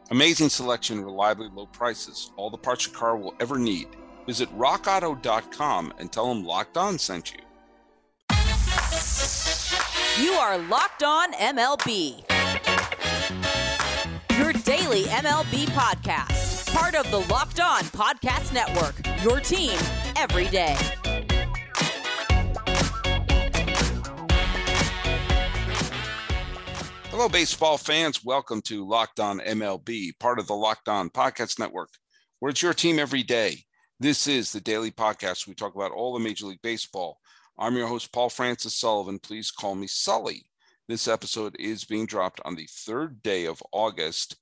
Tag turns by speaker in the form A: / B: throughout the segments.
A: Amazing selection, reliably low prices, all the parts your car will ever need. Visit rockauto.com and tell them Locked On sent you.
B: You are Locked On MLB, your daily MLB podcast, part of the Locked On Podcast Network, your team every day.
A: Hello, baseball fans. Welcome to Locked On MLB, part of the Locked On Podcast Network, where it's your team every day. This is the daily podcast. We talk about all the Major League Baseball. I'm your host, Paul Francis Sullivan. Please call me Sully. This episode is being dropped on the third day of August,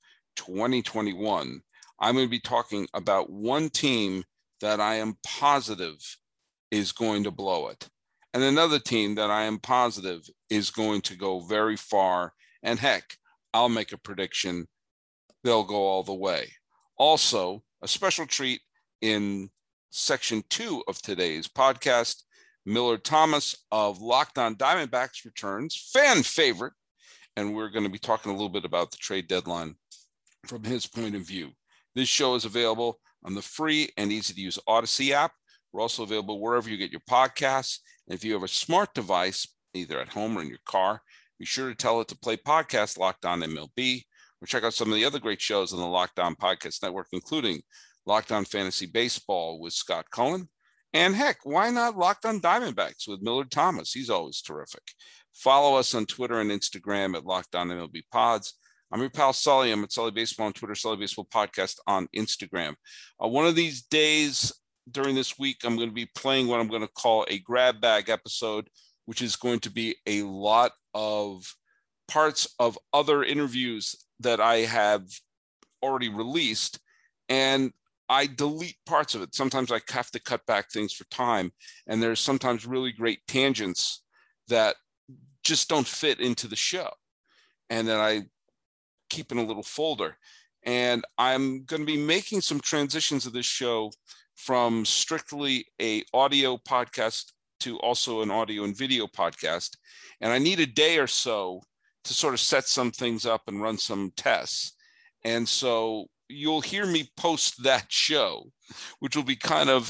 A: 2021. I'm going to be talking about one team that I am positive is going to blow it, and another team that I am positive is going to go very far. And heck, I'll make a prediction, they'll go all the way. Also, a special treat in section 2 of today's podcast, Millard Thomas of Locked On Diamondbacks returns, fan favorite, and we're going to be talking a little bit about the trade deadline from his point of view. This show is available on the free and easy-to-use Odyssey app. We're also available wherever you get your podcasts. And if you have a smart device, either at home or in your car, be sure to tell it to play podcast Locked On MLB, or check out some of the other great shows on the Locked On Podcast Network, including Locked On Fantasy Baseball with Scott Cohen. And heck, why not Locked On Diamondbacks with Millard Thomas? He's always terrific. Follow us on Twitter and Instagram at Locked On MLB Pods. I'm your pal Sully. I'm at Sully Baseball on Twitter, Sully Baseball Podcast on Instagram. One of these days during this week, I'm going to be playing what I'm going to call a grab bag episode, which is going to be a lot of parts of other interviews that I have already released, and I delete parts of it. Sometimes I have to cut back things for time, and there's sometimes really great tangents that just don't fit into the show, and then I keep in a little folder. And I'm going to be making some transitions of this show from strictly a audio podcast to also an audio and video podcast. And I need a day or so to sort of set some things up and run some tests. And so you'll hear me post that show, which will be kind of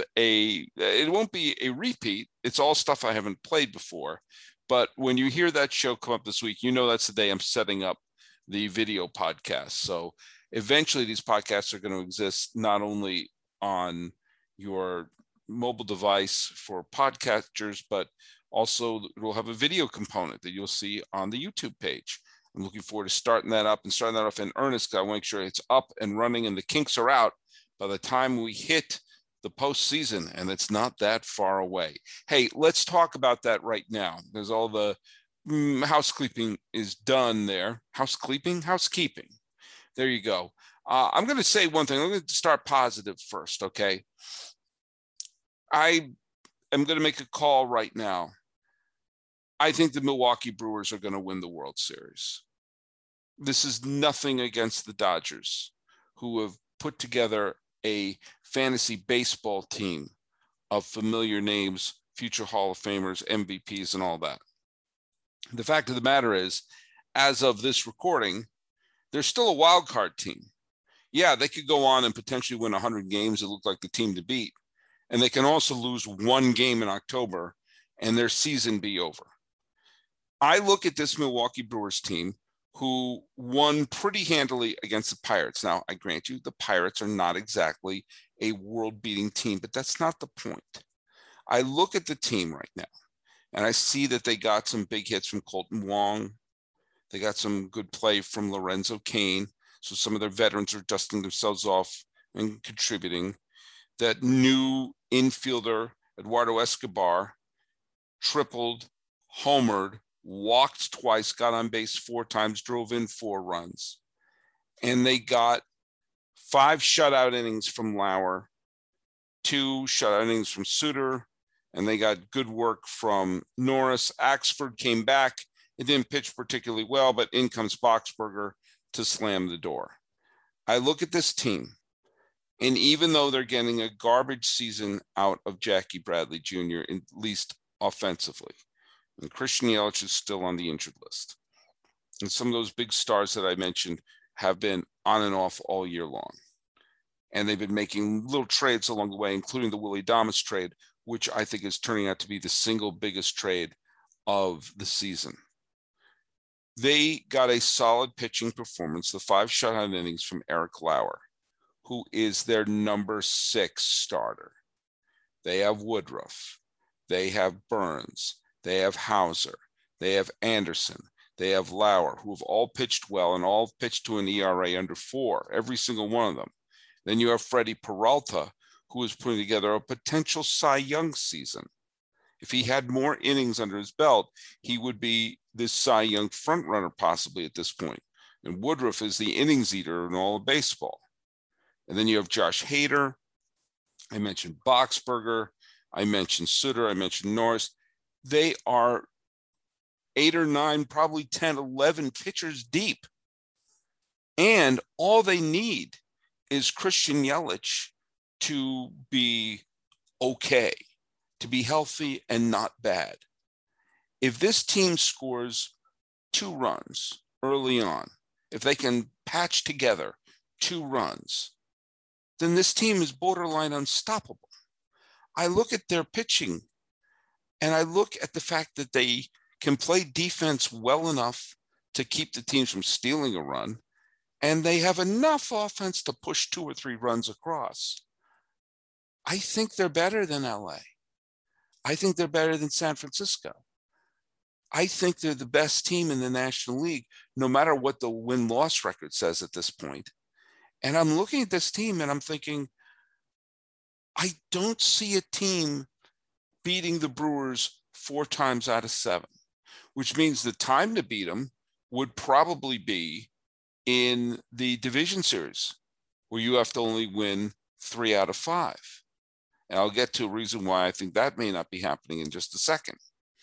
A: it won't be a repeat. It's all stuff I haven't played before. But when you hear that show come up this week, you know that's the day I'm setting up the video podcast. So eventually these podcasts are going to exist not only on your mobile device for podcasters, but also we'll have a video component that you'll see on the YouTube page. I'm looking forward to starting that up and starting that off in earnest, because I want to make sure it's up and running and the kinks are out by the time we hit the postseason, and it's not that far away. Hey, let's talk about that right now. There's all the housekeeping is done there. Housekeeping? There you go. I'm going to say one thing. I'm going to start positive first, okay? I am going to make a call right now. I think the Milwaukee Brewers are going to win the World Series. This is nothing against the Dodgers, who have put together a fantasy baseball team of familiar names, future Hall of Famers, MVPs, and all that. The fact of the matter is, as of this recording, they're still a wild card team. Yeah, they could go on and potentially win 100 games and look like the team to beat. And they can also lose one game in October and their season be over. I look at this Milwaukee Brewers team, who won pretty handily against the Pirates. Now, I grant you, the Pirates are not exactly a world-beating team, but that's not the point. I look at the team right now, and I see that they got some big hits from Colton Wong. They got some good play from Lorenzo Cain. So some of their veterans are dusting themselves off and contributing. That new infielder, Eduardo Escobar, tripled, homered, walked twice, got on base 4 times, drove in 4 runs. And they got 5 shutout innings from Lauer, 2 shutout innings from Suter, and they got good work from Norris. Axford came back. It didn't pitch particularly well, but in comes Boxberger to slam the door. I look at this team, and even though they're getting a garbage season out of Jackie Bradley Jr., at least offensively, and Christian Yelich is still on the injured list, and some of those big stars that I mentioned have been on and off all year long. And they've been making little trades along the way, including the Willy Adames trade, which I think is turning out to be the single biggest trade of the season. They got a solid pitching performance, the 5 shutout innings from Eric Lauer, who is their number 6 starter. They have Woodruff. They have Burns. They have Hauser. They have Anderson. They have Lauer, who have all pitched well and all pitched to an ERA under 4, every single one of them. Then you have Freddie Peralta, who is putting together a potential Cy Young season. If he had more innings under his belt, he would be this Cy Young frontrunner possibly at this point. And Woodruff is the innings eater in all of baseball. And then you have Josh Hader. I mentioned Boxberger. I mentioned Sutter. I mentioned Norris. They are 8 or 9, probably 10, 11 pitchers deep. And all they need is Christian Yelich to be okay, to be healthy and not bad. If this team scores 2 runs early on, if they can patch together 2 runs, then this team is borderline unstoppable. I look at their pitching and I look at the fact that they can play defense well enough to keep the teams from stealing a run, and they have enough offense to push 2 or 3 runs across. I think they're better than LA. I think they're better than San Francisco. I think they're the best team in the National League, no matter what the win-loss record says at this point. And I'm looking at this team and I'm thinking, I don't see a team beating the Brewers 4 times out of 7, which means the time to beat them would probably be in the division series, where you have to only win 3 out of 5. And I'll get to a reason why I think that may not be happening in just a second.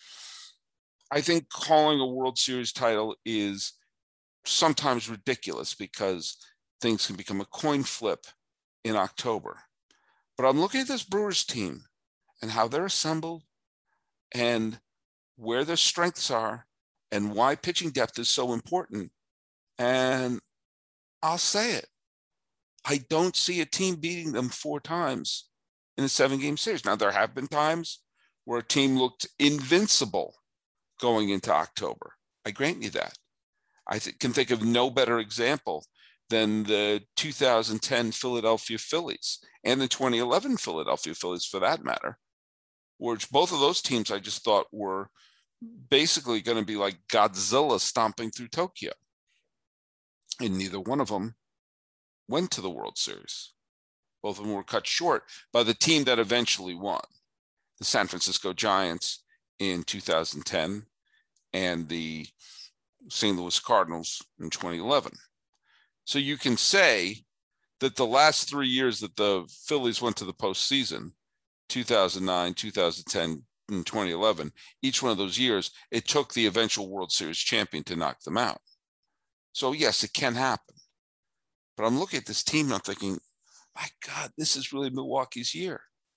A: I think calling a World Series title is sometimes ridiculous because things can become a coin flip in October. But I'm looking at this Brewers team and how they're assembled and where their strengths are and why pitching depth is so important. And I'll say it, I don't see a team beating them 4 times in a 7-game series. Now, there have been times where a team looked invincible going into October. I grant you that. I can think of no better example than the 2010 Philadelphia Phillies and the 2011 Philadelphia Phillies, for that matter, which both of those teams I just thought were basically going to be like Godzilla stomping through Tokyo. And neither one of them went to the World Series. Both of them were cut short by the team that eventually won, the San Francisco Giants in 2010 and the St. Louis Cardinals in 2011. So you can say that the last 3 years that the Phillies went to the postseason, 2009, 2010, and 2011, each one of those years, it took the eventual World Series champion to knock them out. So yes, it can happen. But I'm looking at this team and I'm thinking, my God, this is really Milwaukee's year.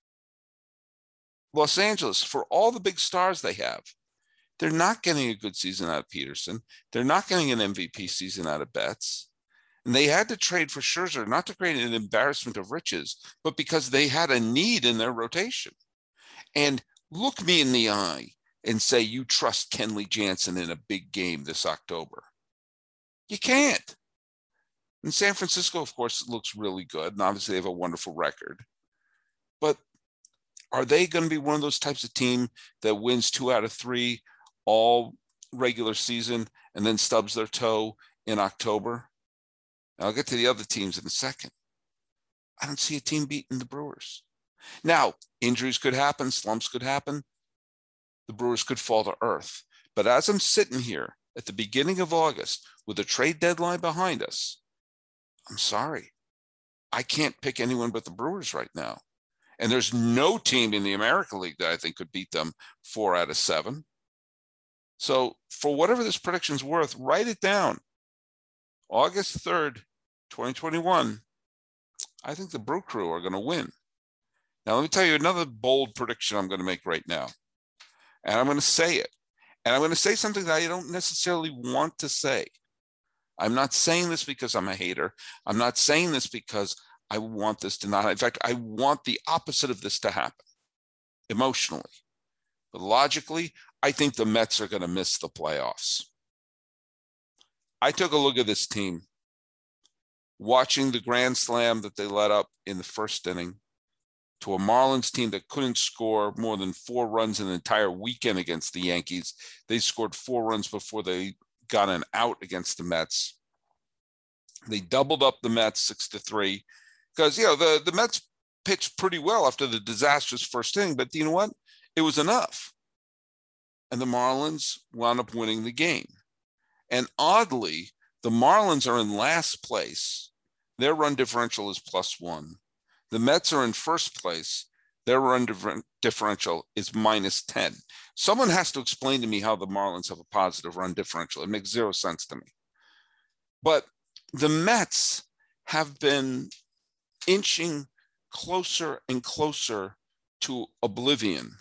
A: Los Angeles, for all the big stars they have, they're not getting a good season out of Peterson. They're not getting an MVP season out of Betts. And they had to trade for Scherzer, not to create an embarrassment of riches, but because they had a need in their rotation. And look me in the eye and say you trust Kenley Jansen in a big game this October. You can't. And San Francisco, of course, looks really good. And obviously they have a wonderful record. But are they going to be one of those types of team that wins 2 out of 3 all regular season and then stubs their toe in October? I'll get to the other teams in a second. I don't see a team beating the Brewers. Now, injuries could happen, slumps could happen. The Brewers could fall to earth. But as I'm sitting here at the beginning of August with a trade deadline behind us, I'm sorry. I can't pick anyone but the Brewers right now. And there's no team in the American League that I think could beat them 4 out of 7. So for whatever this prediction's worth, write it down. August 3rd, 2021, I think the Brew Crew are going to win. Now, let me tell you another bold prediction I'm going to make right now. And I'm going to say it. And I'm going to say something that I don't necessarily want to say. I'm not saying this because I'm a hater. I'm not saying this because I want this to not. In fact, I want the opposite of this to happen emotionally. But logically, I think the Mets are going to miss the playoffs. I took a look at this team, watching the grand slam that they let up in the first inning to a Marlins team that couldn't score more than 4 runs in an entire weekend against the Yankees. They scored 4 runs before they got an out against the Mets. They doubled up the Mets 6-3 because, the Mets pitched pretty well after the disastrous first inning, but you know what? It was enough. And the Marlins wound up winning the game. And oddly, the Marlins are in last place. Their run differential is +1. The Mets are in first place. Their run differential is -10. Someone has to explain to me how the Marlins have a positive run differential. It makes zero sense to me. But the Mets have been inching closer and closer to oblivion.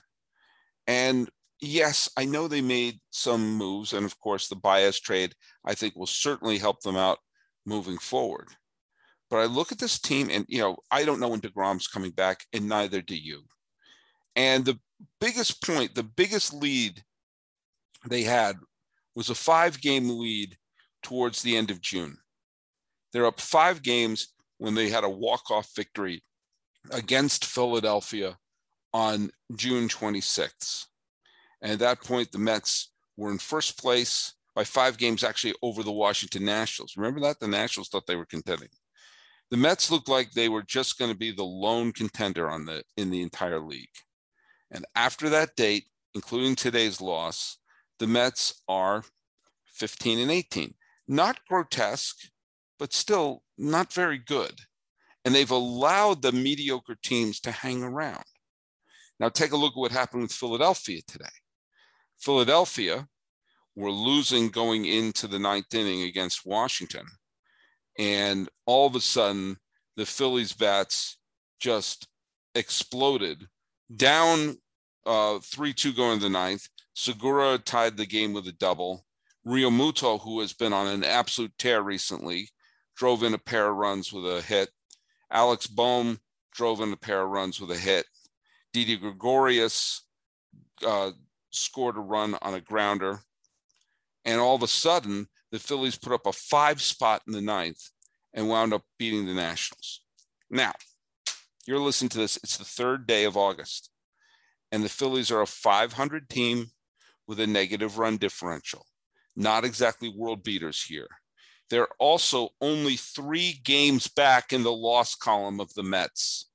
A: And yes, I know they made some moves. And of course, the Baez trade, I think, will certainly help them out moving forward. But I look at this team and, I don't know when DeGrom's coming back, and neither do you. And the biggest point, the biggest lead they had was a 5-game lead towards the end of June. They're up 5 games when they had a walk-off victory against Philadelphia on June 26th. And at that point, the Mets were in first place by 5 games, actually over the Washington Nationals. Remember that? The Nationals thought they were contending. The Mets looked like they were just going to be the lone contender in the entire league. And after that date, including today's loss, the Mets are 15-18. Not grotesque, but still not very good. And they've allowed the mediocre teams to hang around. Now take a look at what happened with Philadelphia today. Philadelphia were losing going into the 9th inning against Washington. And all of a sudden, the Phillies bats just exploded. Down 3-2 going to the 9th. Segura tied the game with a double. Realmuto, who has been on an absolute tear recently, drove in a pair of runs with a hit. Alex Bohm drove in a pair of runs with a hit. Didi Gregorius scored a run on a grounder. And all of a sudden, the Phillies put up a 5 spot in the 9th and wound up beating the Nationals. Now, you're listening to this. It's the 3rd day of August. And the Phillies are a 500 team with a negative run differential. Not exactly world beaters here. They're also only 3 games back in the loss column of the Mets.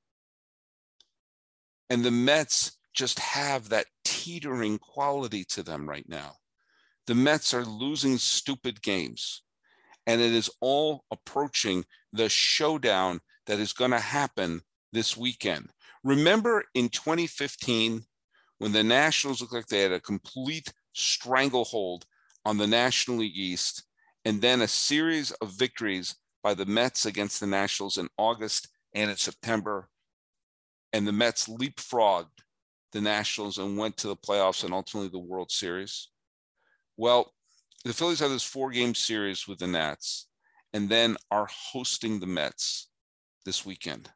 A: And the Mets just have that teetering quality to them right now. The Mets are losing stupid games, and it is all approaching the showdown that is going to happen this weekend. Remember in 2015, when the Nationals looked like they had a complete stranglehold on the National League East, and then a series of victories by the Mets against the Nationals in August and in September, and the Mets leapfrogged the Nationals and went to the playoffs and ultimately the World Series. Well, the Phillies have this 4-game series with the Nats and then are hosting the Mets this weekend.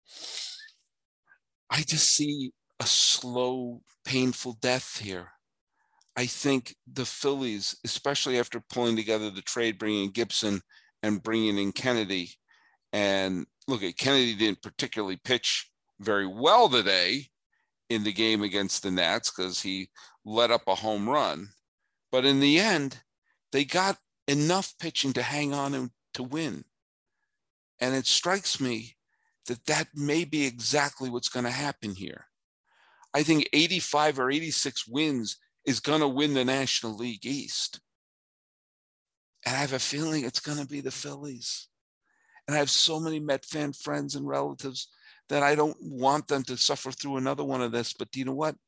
A: I just see a slow, painful death here. I think the Phillies, especially after pulling together the trade, bringing in Gibson and bringing in Kennedy, and look, Kennedy didn't particularly pitch very well today in the game against the Nats because he let up a home run. But in the end, they got enough pitching to hang on and to win. And it strikes me that that may be exactly what's going to happen here. I think 85 or 86 wins is going to win the National League East. And I have a feeling it's going to be the Phillies. And I have so many Met fan friends and relatives that I don't want them to suffer through another one of this. But do you know what?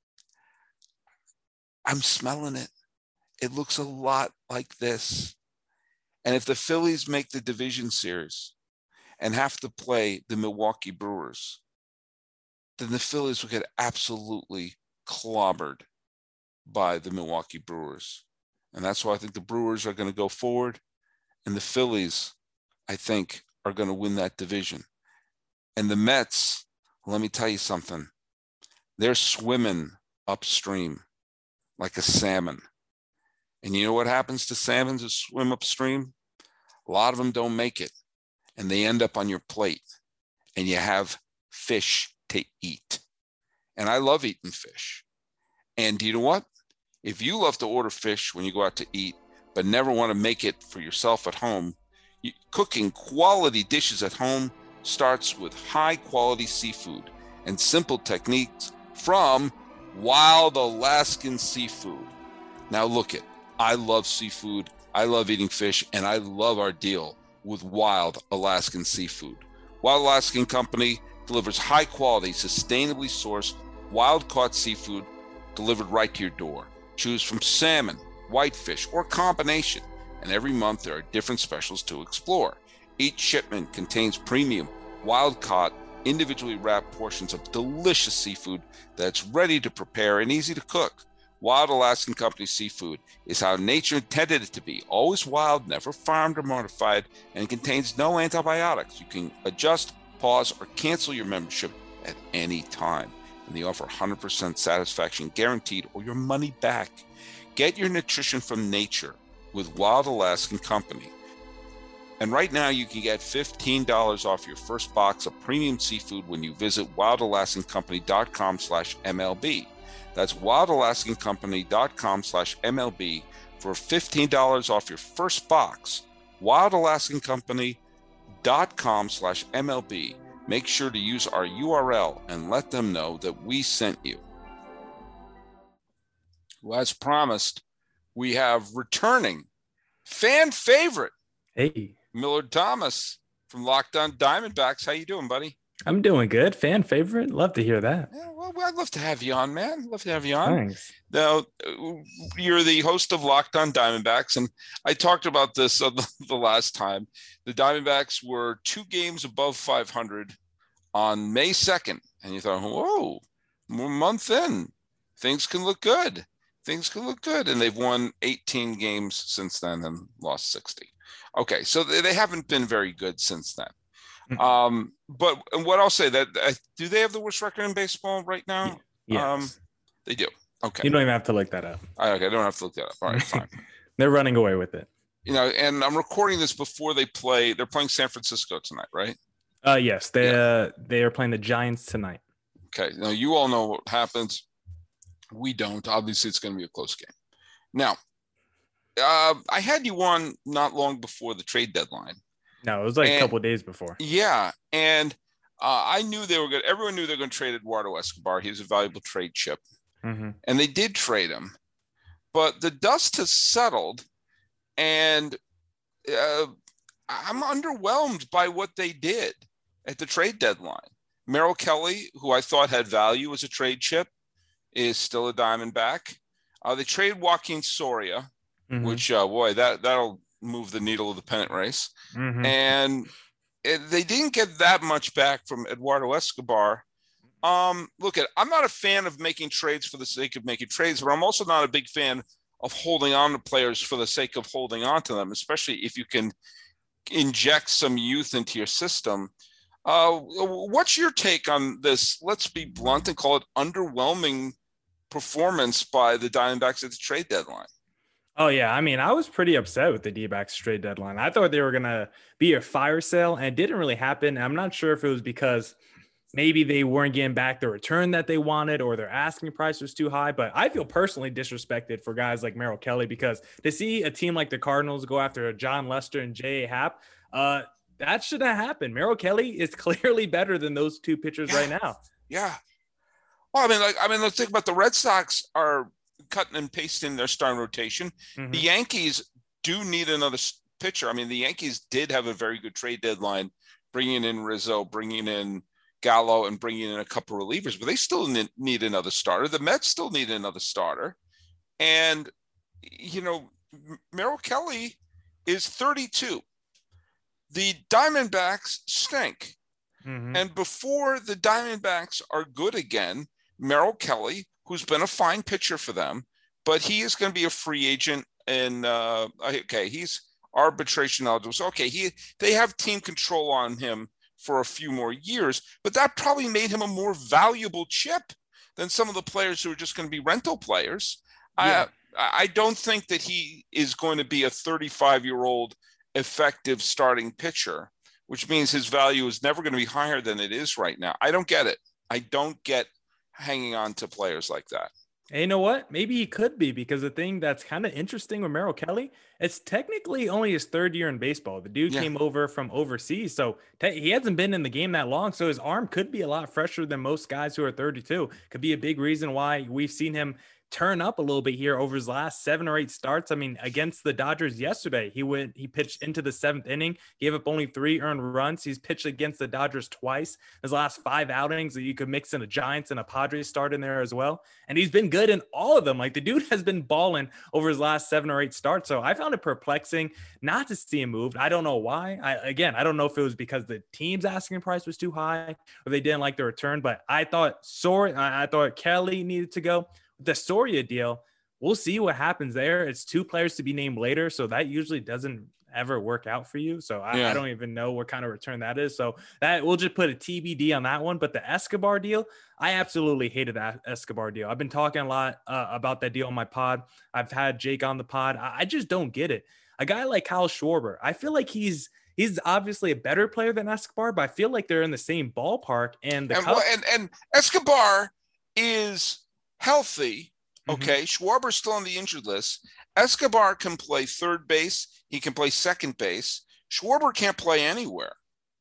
A: I'm smelling it. It looks a lot like this. And if the Phillies make the division series and have to play the Milwaukee Brewers, then the Phillies will get absolutely clobbered by the Milwaukee Brewers. And that's why I think the Brewers are going to go forward And the Phillies, I think, are going to win that division. And the Mets, let me tell you something. They're swimming upstream like a salmon. And you know what happens to salmon that swim upstream? A lot of them don't make it, and they end up on your plate, and you have fish to eat. And I love eating fish. And do you know what? If you love to order fish when you go out to eat, but never want to make it for yourself at home, cooking quality dishes at home starts with high quality seafood and simple techniques from Wild Alaskan Seafood. Now look it, I love seafood, I love eating fish, and I love our deal with Wild Alaskan Seafood. Wild Alaskan Company delivers high quality, sustainably sourced, wild caught seafood delivered right to your door. Choose from salmon, whitefish, or combination. And every month there are different specials to explore. Each shipment contains premium, wild caught, individually wrapped portions of delicious seafood that's ready to prepare and easy to cook. Wild Alaskan Company Seafood is how nature intended it to be, always wild, never farmed or modified, and contains no antibiotics. You can adjust, pause, or cancel your membership at any time. And they offer 100% satisfaction guaranteed or your money back. Get your nutrition from nature with Wild Alaskan Company. And right now you can get $15 off your first box of premium seafood when you visit wildalaskancompany.com/MLB. That's wildalaskancompany.com/MLB for $15 off your first box. wildalaskancompany.com/MLB. Make sure to use our URL and let them know that we sent you. Well, as promised, we have returning fan favorite,
C: Hey,
A: Millard Thomas from Locked On Diamondbacks. How you doing, buddy?
C: I'm doing good. Fan favorite. Love to hear that.
A: Yeah, well, I'd love to have you on, man. Love to have you on.
C: Thanks.
A: Now, you're the host of Locked On Diamondbacks, and I talked about this the last time. The Diamondbacks were 2 games above 500 on May 2nd, and you thought, whoa, we're a month in. Things can look good. Things can look good, and they've won 18 games since then and lost 60. Okay, so they haven't been very good since then. But what I'll say that do they have the worst record in baseball right now?
C: Yes.
A: They do. Okay.
C: You don't even have to look that up.
A: Okay, I don't have to look that up. All right, fine.
C: They're running away with it.
A: You know, and I'm recording this before they play. They're playing San Francisco tonight, right?
C: Yes, they are playing the Giants tonight.
A: Okay. Now you all know what happens. We don't. Obviously, it's going to be a close game. Now, I had you on not long before the trade deadline.
C: No, it was like a couple of days before.
A: Yeah, and I knew they were good. Everyone knew they were going to trade Eduardo Escobar. He was a valuable trade chip, and they did trade him. But the dust has settled, and I'm underwhelmed by what they did at the trade deadline. Merrill Kelly, who I thought had value as a trade chip, is still a Diamondback. They trade Joaquin Soria, which, boy, that'll move the needle of the pennant race. And they didn't get that much back from Eduardo Escobar. Look, I'm not a fan of making trades for the sake of making trades, but I'm also not a big fan of holding on to players for the sake of holding on to them, especially if you can inject some youth into your system. What's your take on this? Let's be blunt and call it underwhelming performance by the Diamondbacks at the trade deadline.
C: Oh, yeah. I mean, I was pretty upset with the D-backs trade deadline. I thought they were going to be a fire sale, and it didn't really happen. I'm not sure if it was because maybe they weren't getting back the return that they wanted or their asking price was too high. But I feel personally disrespected for guys like Merrill Kelly, because to see a team like the Cardinals go after John Lester and J.A. Happ, that shouldn't happen. Merrill Kelly is clearly better than those two pitchers right now.
A: Yeah. Well, I mean, let's think about the Red Sox are cutting and pasting their starting rotation. The Yankees do need another pitcher. I mean, the Yankees did have a very good trade deadline, bringing in Rizzo, bringing in Gallo, and bringing in a couple of relievers, but they still need another starter. The Mets still need another starter. And, you know, Merrill Kelly is 32. The Diamondbacks stink. And before the Diamondbacks are good again, Merrill Kelly, who's been a fine pitcher for them, but he is going to be a free agent. And he's arbitration eligible. So, okay, they have team control on him for a few more years, but that probably made him a more valuable chip than some of the players who are just going to be rental players.
C: Yeah.
A: I don't think that he is going to be a 35-year-old effective starting pitcher, which means his value is never going to be higher than it is right now. I don't get it. I don't get hanging on to players like that.
C: And you know what? Maybe he could be, because the thing that's kind of interesting with Merrill Kelly, it's technically only his third year in baseball. The dude came over from overseas, so he hasn't been in the game that long. So his arm could be a lot fresher than most guys who are 32. Could be a big reason why we've seen him turn up a little bit here over his last 7 or 8 starts. I mean, against the Dodgers yesterday, he pitched into the 7th inning, gave up only 3 earned runs. He's pitched against the Dodgers twice. His last 5 outings, you could mix in a Giants and a Padres start in there as well. And he's been good in all of them. Like, the dude has been balling over his last 7 or 8 starts. So I found it perplexing not to see him moved. I don't know why. I don't know if it was because the team's asking price was too high or they didn't like the return, but I thought Kelly needed to go. The Soria deal, we'll see what happens there. It's 2 players to be named later, so that usually doesn't ever work out for you. So I don't even know what kind of return that is. So that we'll just put a TBD on that one. But the Escobar deal, I absolutely hated that Escobar deal. I've been talking a lot about that deal on my pod. I've had Jake on the pod. I just don't get it. A guy like Kyle Schwarber, I feel like he's obviously a better player than Escobar, but I feel like they're in the same ballpark. And
A: Escobar is healthy. Okay. Schwarber's still on the injured list. Escobar can play third base. He can play second base. Schwarber can't play anywhere.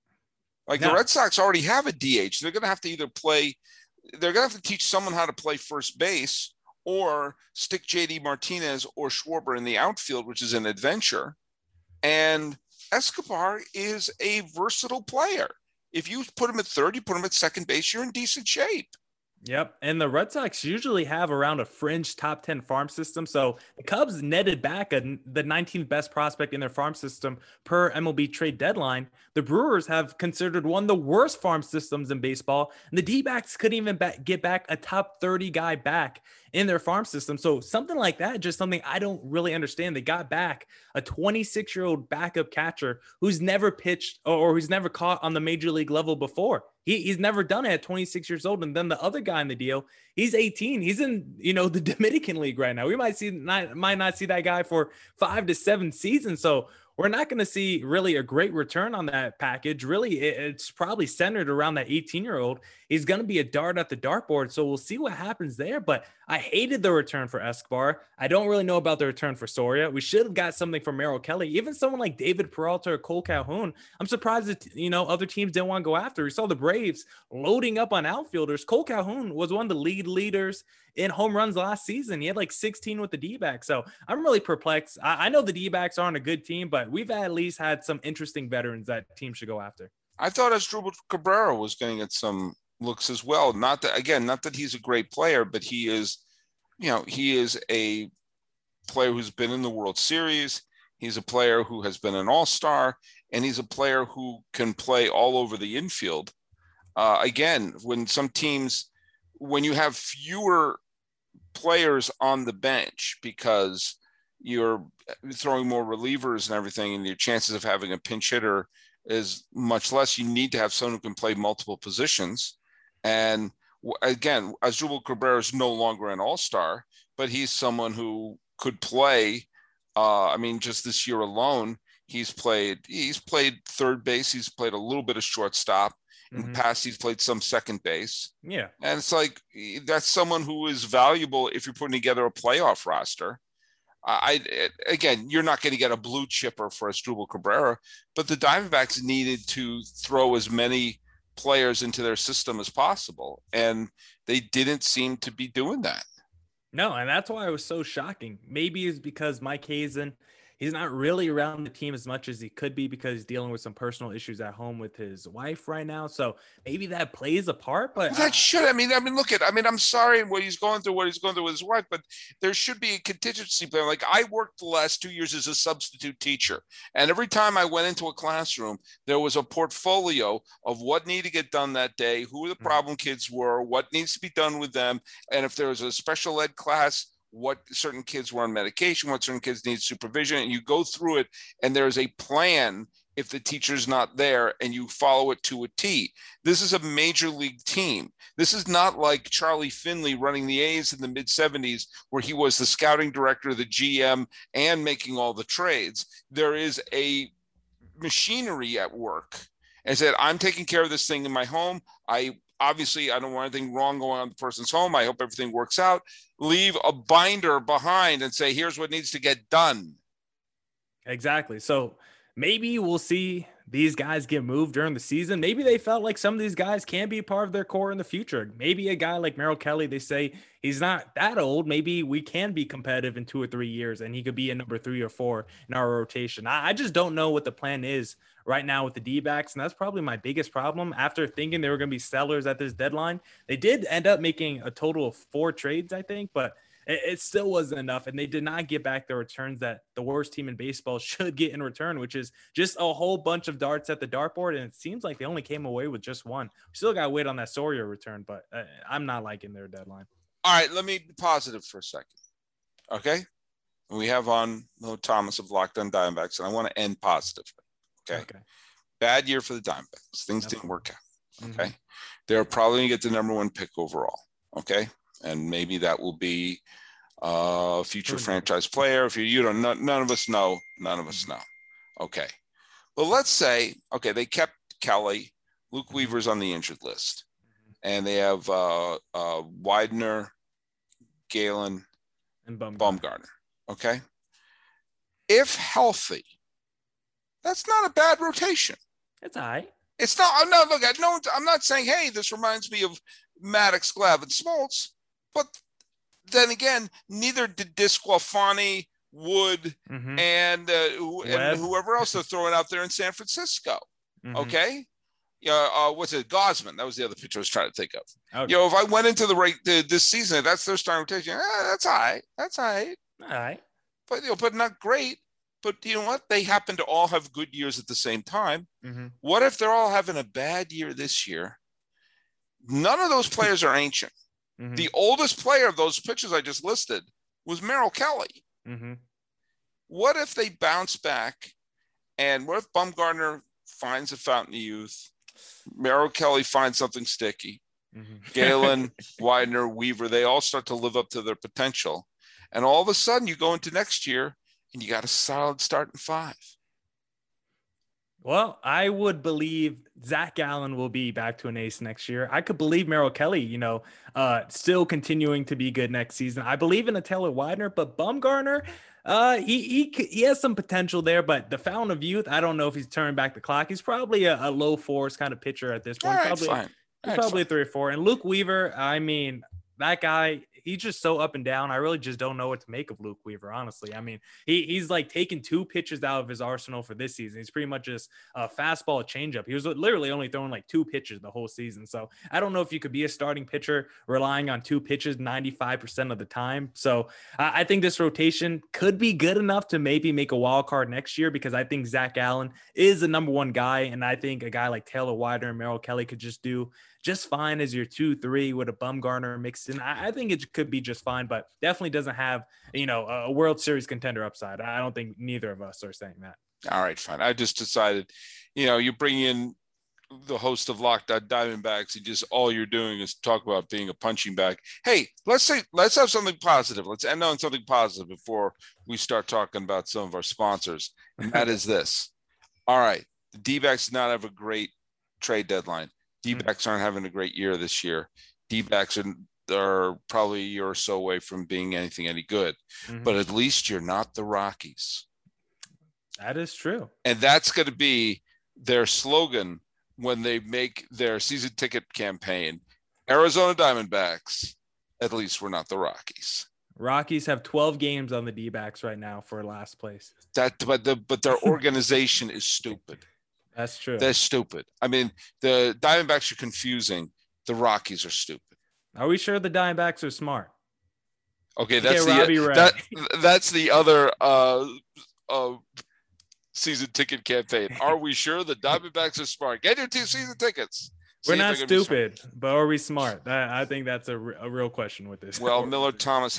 A: The Red Sox already have a DH. They're going to have to they're going to have to teach someone how to play first base or stick JD Martinez or Schwarber in the outfield, which is an adventure. And Escobar is a versatile player. If you put him at third, you put him at second base, you're in decent shape.
C: Yep. And the Red Sox usually have around a fringe top 10 farm system. So the Cubs netted back the 19th best prospect in their farm system per MLB trade deadline. The Brewers have considered one of the worst farm systems in baseball. And the D-backs couldn't even get back a top 30 guy back in their farm system. So something like that, just something I don't really understand. They got back a 26-year-old backup catcher who's never pitched or who's never caught on the major league level before. He's never done it at 26 years old. And then the other guy in the deal, he's 18. He's in, the Dominican League right now. We might not see that guy for 5 to 7 seasons. So we're not going to see really a great return on that package. Really, it's probably centered around that 18-year-old. He's going to be a dart at the dartboard. So we'll see what happens there. But I hated the return for Escobar. I don't really know about the return for Soria. We should have got something from Merrill Kelly. Even someone like David Peralta or Cole Calhoun. I'm surprised that, other teams didn't want to go after. We saw the Braves loading up on outfielders. Cole Calhoun was one of the lead leaders in home runs last season. He had like 16 with the D-backs. So I'm really perplexed. I know the D-backs aren't a good team, but we've at least had some interesting veterans that teams should go after.
A: I thought Asdrubal Cabrera was going to get some looks as well. Not that he's a great player, but he is a player who's been in the World Series. He's a player who has been an all-star, and he's a player who can play all over the infield. Again, when you have fewer players on the bench because you're throwing more relievers and everything, and your chances of having a pinch hitter is much less, you need to have someone who can play multiple positions. And again, Asdrubal Cabrera is no longer an all-star, but he's someone who could play. Just this year alone, he's played third base. He's played a little bit of shortstop. In the past, he's played some second base.
C: Yeah.
A: And it's like, that's someone who is valuable if you're putting together a playoff roster. Again, you're not going to get a blue chipper for Asdrubal Cabrera, but the Diamondbacks needed to throw as many players into their system as possible, and they didn't seem to be doing that.
C: No, and that's why it was so shocking. Maybe it's because Mike Hazen, he's not really around the team as much as he could be because he's dealing with some personal issues at home with his wife right now. So maybe that plays a part, but
A: that should, I'm sorry what he's going through with his wife, but there should be a contingency plan. Like, I worked the last 2 years as a substitute teacher, and every time I went into a classroom, there was a portfolio of what needed to get done that day, who the problem kids were, what needs to be done with them. And if there was a special ed class, what certain kids were on medication, what certain kids need supervision, and you go through it, and there's a plan if the teacher's not there, and you follow it to a T. This is a major league team. This is not like Charlie Finley running the A's in the mid-'70s, where he was the scouting director, the GM, and making all the trades. There is a machinery at work. And said, I'm taking care of this thing in my home. I don't want anything wrong going on in the person's home. I hope everything works out. Leave a binder behind and say, here's what needs to get done.
C: Exactly. So maybe we'll see these guys get moved during the season. Maybe they felt like some of these guys can be part of their core in the future. Maybe a guy like Merrill Kelly, they say he's not that old. Maybe we can be competitive in 2 or 3 years and he could be a number 3 or 4 in our rotation. I just don't know what the plan is right now with the D-backs. And that's probably my biggest problem. After thinking they were going to be sellers at this deadline, they did end up making a total of 4 trades, I think, but it still wasn't enough, and they did not get back the returns that the worst team in baseball should get in return, which is just a whole bunch of darts at the dartboard, and it seems like they only came away with just one. We still got to wait on that Sawyer return, but I'm not liking their deadline.
A: All right, let me be positive for a second, okay? We have on Mo Thomas of Locked On Diamondbacks, and I want to end positively, okay? Bad year for the Diamondbacks. Things didn't work out, okay? They're probably going to get the number 1 pick overall, okay? And maybe that will be a future franchise player. If you don't know, none of us know. Okay. Well, let's say, okay, they kept Kelly. Luke Weaver's on the injured list. And they have Widener, Galen, and Bumgarner. Okay. If healthy, that's not a bad rotation.
C: It's all right.
A: It's not. I'm not saying, hey, this reminds me of Maddox, Glavine, Smoltz. But then again, neither did Disqualfani, Wood, and whoever else they're throwing out there in San Francisco. Okay? What's it? Gosman. That was the other pitcher I was trying to think of. Okay. If I went into this season, that's their starting rotation. That's all right.
C: All right.
A: But not great. But you know what? They happen to all have good years at the same time. What if they're all having a bad year this year? None of those players are ancient. The oldest player of those pitchers I just listed was Merrill Kelly. What if they bounce back, and what if Bumgarner finds a fountain of youth, Merrill Kelly finds something sticky, Galen, Widener, Weaver, they all start to live up to their potential, and all of a sudden you go into next year and you got a solid starting 5.
C: Well, I would believe Zach Gallen will be back to an ace next year. I could believe Merrill Kelly, still continuing to be good next season. I believe in a Taylor Widener, but Bumgarner, he has some potential there, but the fountain of youth, I don't know if he's turning back the clock. He's probably a low 4s kind of pitcher at this point. Probably a 3 or 4. And Luke Weaver, I mean, that guy, he's just so up and down. I really just don't know what to make of Luke Weaver, honestly. I mean, he's like taken 2 pitches out of his arsenal for this season. He's pretty much just a fastball, a changeup. He was literally only throwing like 2 pitches the whole season. So I don't know if you could be a starting pitcher relying on 2 pitches 95% of the time. So I think this rotation could be good enough to maybe make a wild card next year, because I think Zach Gallen is the number 1 guy. And I think a guy like Taylor Widener and Merrill Kelly could just do just fine as your 2-3 with a Bumgarner mixed in. I think it could be just fine, but definitely doesn't have, a World Series contender upside. I don't think neither of us are saying that.
A: All right, fine. I just decided, you bring in the host of Locked On Diamondbacks and just all you're doing is talk about being a punching bag. Hey, let's have something positive. Let's end on something positive before we start talking about some of our sponsors. And that is this. All right. The D-backs did not have a great trade deadline. D-backs aren't having a great year this year. D-backs are probably a year or so away from being any good. But at least you're not the Rockies.
C: That is true.
A: And that's going to be their slogan when they make their season ticket campaign. Arizona Diamondbacks, at least we're not the Rockies.
C: Rockies have 12 games on the D-backs right now for last place.
A: But their organization is stupid.
C: That's true.
A: They're stupid. I mean, the Diamondbacks are confusing. The Rockies are stupid.
C: Are we sure the Diamondbacks are smart?
A: Okay, that's the other season ticket campaign. Are we sure the Diamondbacks are smart? Get your 2 season tickets.
C: We're not stupid, but are we smart? I think that's a real question with this.
A: Well, Miller Thomas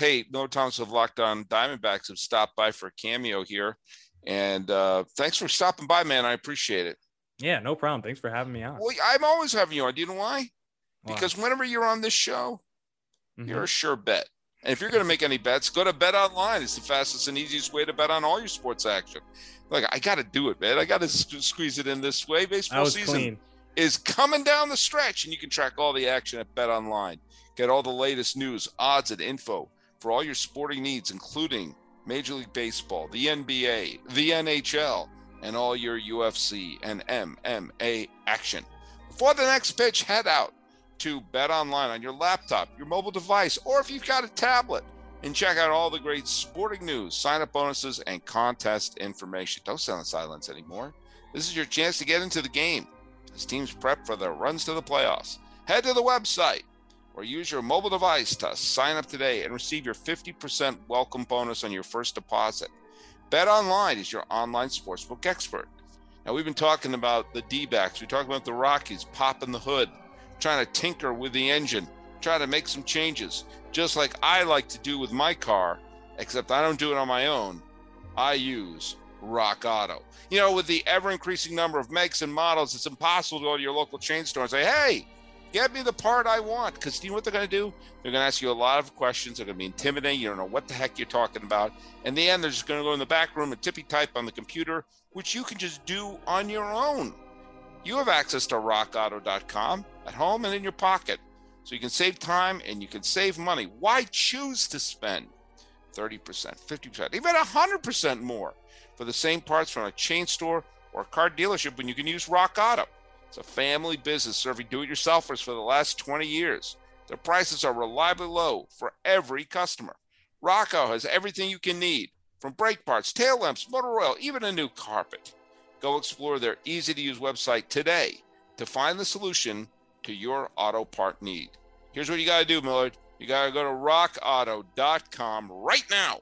A: of Locked On Diamondbacks have stopped by for a cameo here. And thanks for stopping by, man. I appreciate it.
C: Yeah, no problem. Thanks for having me on.
A: Well, I'm always having you on. Do you know why? Because whenever you're on this show, you're a sure bet. And if you're going to make any bets, go to Bet Online. It's the fastest and easiest way to bet on all your sports action. Look, I got to do it, man. I got to squeeze it in this way. Baseball season is coming down the stretch, and you can track all the action at Bet Online. Get all the latest news, odds, and info for all your sporting needs, including Major League Baseball, the NBA, the NHL, and all your UFC and MMA action. Before the next pitch, head out to Bet Online on your laptop, your mobile device, or if you've got a tablet, and check out all the great sporting news, sign-up bonuses, and contest information. Don't sit on silence anymore. This is your chance to get into the game as teams prep for their runs to the playoffs. Head to the website or use your mobile device to sign up today and receive your 50% welcome bonus on your first deposit. Bet Online is your online sportsbook expert. Now, we've been talking about the D-backs. We talked about the Rockies popping the hood, trying to tinker with the engine, trying to make some changes, just like I like to do with my car, except I don't do it on my own. I use Rock Auto. You know, with the ever-increasing number of makes and models, it's impossible to go to your local chain store and say, hey, get me the part I want. Because you know what they're going to do? They're going to ask you a lot of questions. They're going to be intimidating. You don't know what the heck you're talking about. In the end, they're just going to go in the back room and tippy type on the computer, which you can just do on your own. You have access to rockauto.com at home and in your pocket. So you can save time and you can save money. Why choose to spend 30%, 50%, even 100% more for the same parts from a chain store or a car dealership when you can use Rock Auto? It's a family business serving do-it-yourselfers for the last 20 years. Their prices are reliably low for every customer. Rock Auto has everything you can need, from brake parts, tail lamps, motor oil, even a new carpet. Go explore their easy-to-use website today to find the solution to your auto part need. Here's what you got to do, Millard. You got to go to rockauto.com right now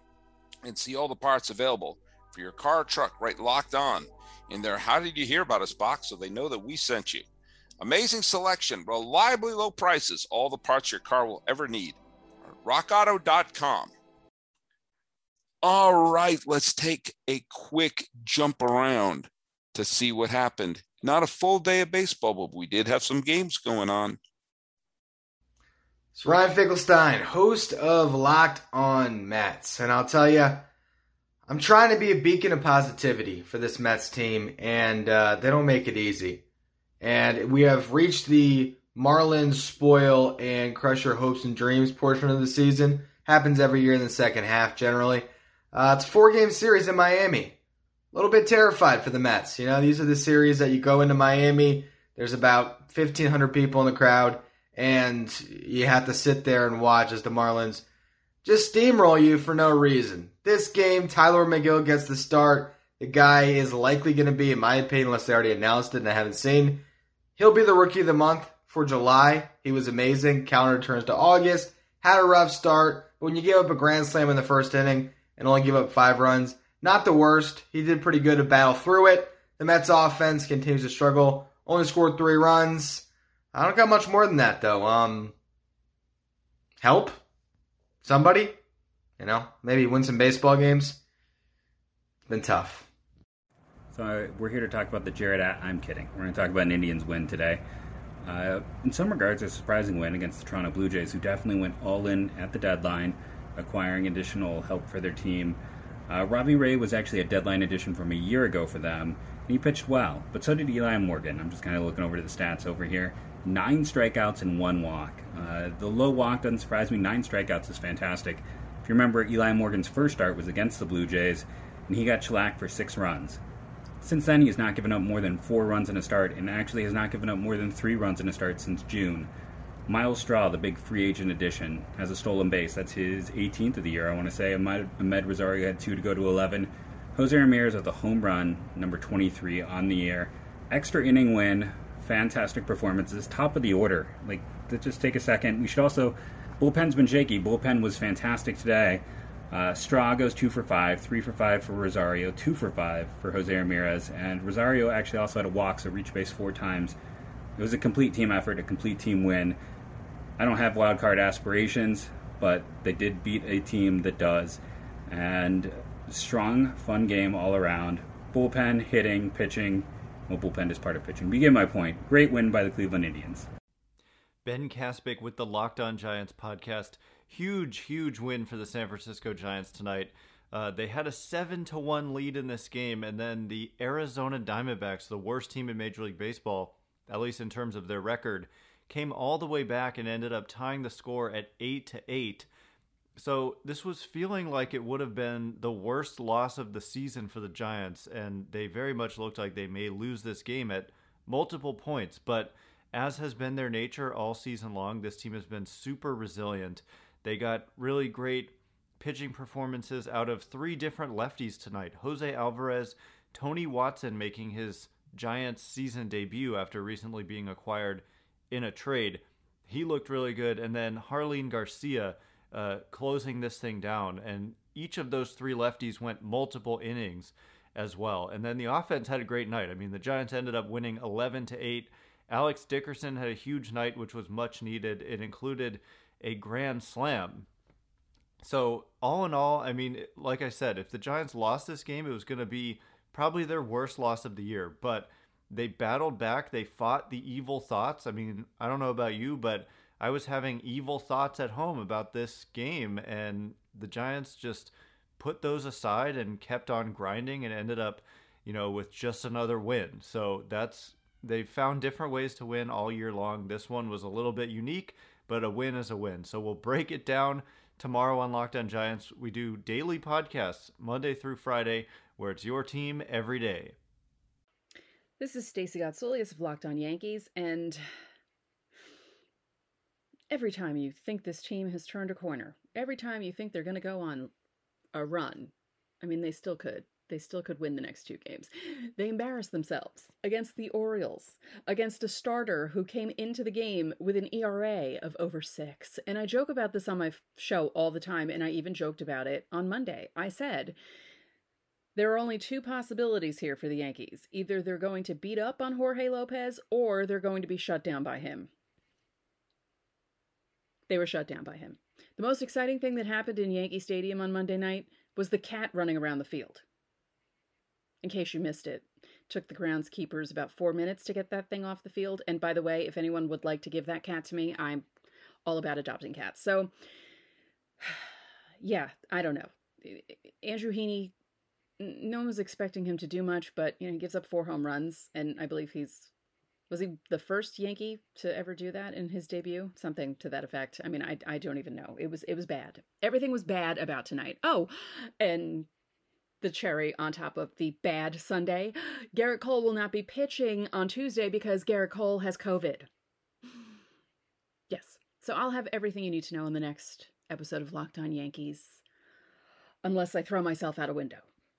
A: and see all the parts available for your car or truck, right locked on in their How Did You Hear About Us box, so they know that we sent you. Amazing selection, reliably low prices, all the parts your car will ever need. rockauto.com. All right, let's take a quick jump around to see what happened. Not a full day of baseball, but we did have some games going on.
D: It's Ryan Finkelstein, host of Locked On Mets. And I'll tell you, I'm trying to be a beacon of positivity for this Mets team, and they don't make it easy. And we have reached the Marlins spoil and crush your hopes and dreams portion of the season. Happens every year in the second half, generally. It's a 4-game series in Miami. A little bit terrified for the Mets. You know, these are the series that you go into Miami, there's about 1,500 people in the crowd, and you have to sit there and watch as the Marlins just steamroll you for no reason. This game, Tyler McGill gets the start. The guy is likely going to be, in my opinion, unless they already announced it and I haven't seen, he'll be the Rookie of the Month for July. He was amazing. Calendar turns to August. Had a rough start, but when you give up a grand slam in the first inning and only give up 5 runs, not the worst. He did pretty good to battle through it. The Mets offense continues to struggle. Only scored 3 runs. I don't got much more than that, though. Help? Somebody? You know, maybe win some baseball games. It's been tough.
E: So we're here to talk about the Jared. I'm kidding. We're going to talk about an Indians win today. In some regards, a surprising win against the Toronto Blue Jays, who definitely went all in at the deadline, acquiring additional help for their team. Robbie Ray was actually a deadline addition from a year ago for them, and he pitched well, but so did Eli Morgan. I'm just kind of looking over to the stats over here. 9 strikeouts and 1 walk. The low walk doesn't surprise me. 9 strikeouts is fantastic. If you remember, Eli Morgan's first start was against the Blue Jays, and he got shellacked for 6 runs. Since then, he has not given up more than 4 runs in a start, and actually has not given up more than 3 runs in a start since June. Miles Straw, the big free agent addition, has a stolen base. That's his 18th of the year, I want to say. Ahmed Rosario had 2 to go to 11. Jose Ramirez with a home run, number 23 on the year. Extra inning win, fantastic performances, top of the order. Like, let's just take a second. We should also, bullpen's been shaky. Bullpen was fantastic today. Straw goes 2 for 5, 3 for 5 for Rosario, 2 for 5 for Jose Ramirez, and Rosario actually also had a walk, so reached base 4 times. It was a complete team effort, a complete team win. I don't have wild card aspirations, but they did beat a team that does. And strong, fun game all around. Bullpen, hitting, pitching. Well, bullpen is part of pitching. But you get my point. Great win by the Cleveland Indians.
F: Ben Kaspick with the Locked On Giants podcast. Huge win for the San Francisco Giants tonight. They had a 7-1 lead in this game, and then the Arizona Diamondbacks, the worst team in Major League Baseball, at least in terms of their record, came all the way back and ended up tying the score at 8-8. So this was feeling like it would have been the worst loss of the season for the Giants, and they very much looked like they may lose this game at multiple points. But as has been their nature all season long, this team has been super resilient. They got really great pitching performances out of 3 different lefties tonight. Jose Alvarez, Tony Watson making his Giants season debut after recently being acquired in a trade. He looked really good. And then Jarlin Garcia closing this thing down. And each of those 3 lefties went multiple innings as well. And then the offense had a great night. I mean, the Giants ended up winning 11-8. Alex Dickerson had a huge night, which was much needed. It included a grand slam. So all in all, I mean, like I said, if the Giants lost this game, it was going to be probably their worst loss of the year. But they battled back. They fought the evil thoughts. I mean, I don't know about you, but I was having evil thoughts at home about this game. And the Giants just put those aside and kept on grinding and ended up, with just another win. So they found different ways to win all year long. This one was a little bit unique, but a win is a win. So we'll break it down tomorrow on Locked On Giants. We do daily podcasts Monday through Friday, where it's your team every day.
G: This is Stacey Gotsoulias of Locked On Yankees, and every time you think this team has turned a corner, every time you think they're going to go on a run, I mean, they still could. They still could win the next 2 games. They embarrassed themselves against the Orioles, against a starter who came into the game with an ERA of over 6. And I joke about this on my show all the time, and I even joked about it on Monday. I said, there are only 2 possibilities here for the Yankees. Either they're going to beat up on Jorge Lopez, or they're going to be shut down by him. They were shut down by him. The most exciting thing that happened in Yankee Stadium on Monday night was the cat running around the field. In case you missed it, took the groundskeepers about 4 minutes to get that thing off the field. And by the way, if anyone would like to give that cat to me, I'm all about adopting cats. So, yeah, I don't know. Andrew Heaney, no one was expecting him to do much, but he gives up 4 home runs, and I believe was he the first Yankee to ever do that in his debut? Something to that effect. I mean, I don't even know. It was bad. Everything was bad about tonight. Oh, and the cherry on top of the bad Sunday, Garrett Cole will not be pitching on Tuesday because Garrett Cole has COVID. Yes. So I'll have everything you need to know in the next episode of Locked On Yankees, unless I throw myself out a window.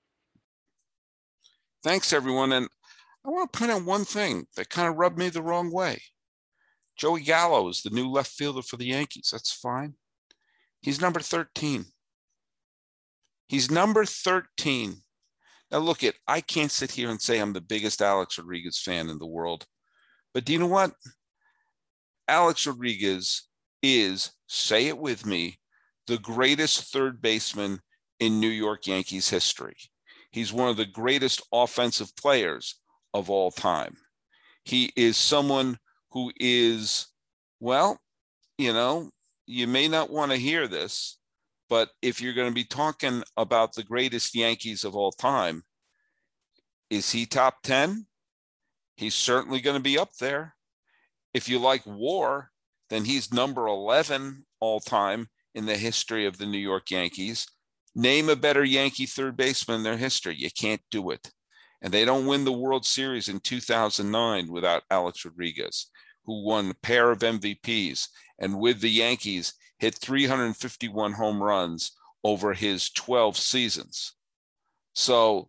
A: Thanks, everyone. And I want to point out one thing that kind of rubbed me the wrong way. Joey Gallo is the new left fielder for the Yankees. That's fine. He's number 13. He's number 13. Now, look, I can't sit here and say I'm the biggest Alex Rodriguez fan in the world. But do you know what? Alex Rodriguez is, say it with me, the greatest third baseman in New York Yankees history. He's one of the greatest offensive players of all time. He is someone who is, well, you may not want to hear this, but if you're going to be talking about the greatest Yankees of all time, is he top 10? He's certainly going to be up there. If you like WAR, then he's number 11 all time in the history of the New York Yankees. Name a better Yankee third baseman in their history. You can't do it. And they don't win the World Series in 2009 without Alex Rodriguez, who won a pair of MVPs and with the Yankees hit 351 home runs over his 12 seasons. So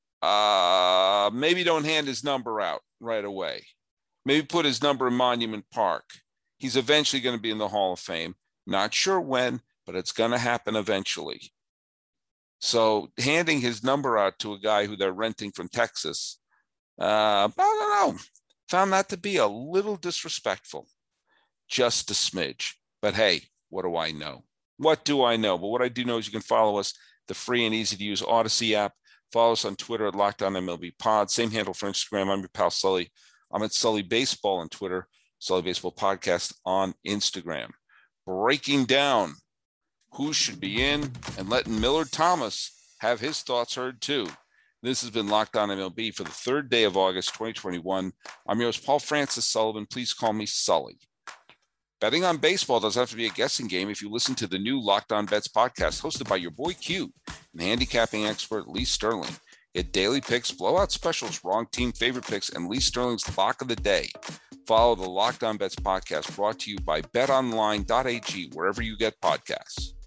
A: maybe don't hand his number out right away. Maybe put his number in Monument Park. He's eventually going to be in the Hall of Fame. Not sure when, but it's going to happen eventually. So handing his number out to a guy who they're renting from Texas, I don't know. found that to be a little disrespectful. Just a smidge. But hey, what do I know? What do I know? But what I do know is you can follow us, the free and easy to use Odyssey app. Follow us on Twitter at Locked On MLB Pod. Same handle for Instagram. I'm your pal Sully. I'm at Sully Baseball on Twitter, Sully Baseball Podcast on Instagram. Breaking down who should be in and letting Millard Thomas have his thoughts heard too. This has been Locked On MLB for the 3rd day of August, 2021. I'm your host, Paul Francis Sullivan. Please call me Sully. Betting on baseball doesn't have to be a guessing game if you listen to the new Locked On Bets podcast hosted by your boy Q and handicapping expert Lee Sterling. Get daily picks, blowout specials, wrong team favorite picks, and Lee Sterling's lock of the day. Follow the Locked On Bets podcast brought to you by betonline.ag wherever you get podcasts.